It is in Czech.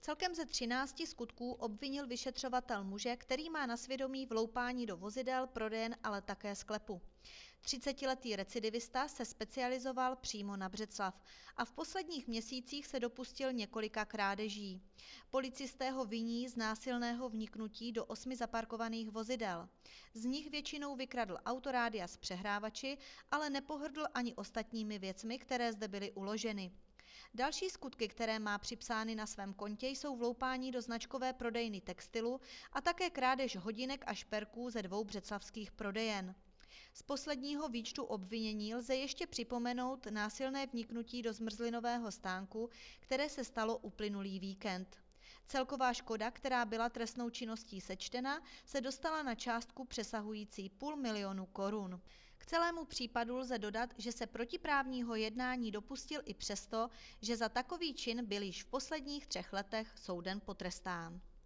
Celkem ze 13 skutků obvinil vyšetřovatel muže, který má na svědomí vloupání do vozidel, prodejen, ale také sklepu. 30letý recidivista se specializoval přímo na Břeclav a v posledních měsících se dopustil několika krádeží. Policisté ho viní z násilného vniknutí do 8 zaparkovaných vozidel. Z nich většinou vykradl autorádia s přehrávači, ale nepohrdl ani ostatními věcmi, které zde byly uloženy. Další skutky, které má připsány na svém kontě, jsou vloupání do značkové prodejny textilu a také krádež hodinek a šperků ze 2 břeclavských prodejen. Z posledního výčtu obvinění lze ještě připomenout násilné vniknutí do zmrzlinového stánku, které se stalo uplynulý víkend. Celková škoda, která byla trestnou činností sečtena, se dostala na částku přesahující 500 000 korun. K celému případu lze dodat, že se protiprávního jednání dopustil i přesto, že za takový čin byl již v posledních 3 letech soudem potrestán.